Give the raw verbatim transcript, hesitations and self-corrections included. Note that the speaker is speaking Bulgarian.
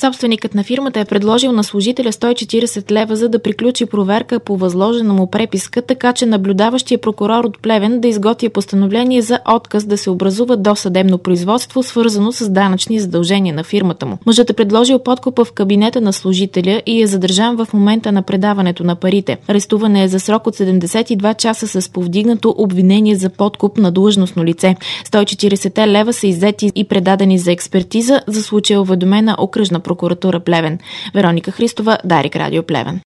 Собственикът на фирмата е предложил на служителя сто и четиридесет лева, за да приключи проверка по възложена му преписка, така че наблюдаващия прокурор от Плевен да изготви постановление за отказ да се образува досъдебно производство, свързано с данъчни задължения на фирмата му. Мъжът е предложил подкупа в кабинета на служителя и е задържан в момента на предаването на парите. Арестуване е за срок от седемдесет и два часа с повдигнато обвинение за подкуп на длъжностно лице. сто и четиридесет лева са иззети и предадени за експертиза. За случая е уведомена окръжна прокуратура Плевен. Вероника Христова, Дарик Радио Плевен.